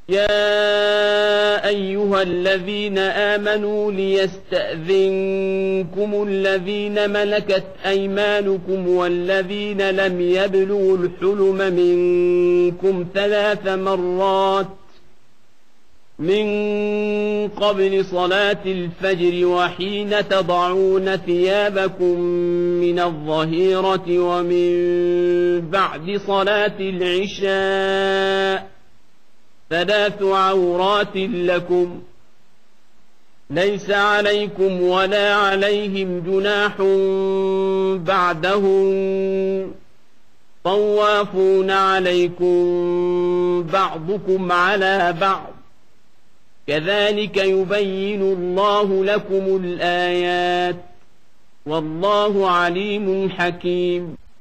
يا أيها الذين آمنوا ليستأذنكم الذين ملكت أيمانكم والذين لم يبلغوا الحلم منكم 3 مرات من قبل صلاة الفجر وحين تضعون ثيابكم من الظهيرة ومن بعد صلاة العشاء 3 عورات لكم ليس عليكم ولا عليهم جناح بعدهم طوافون عليكم بعضكم على بعض كذلك يبين الله لكم الآيات والله عليم حكيم.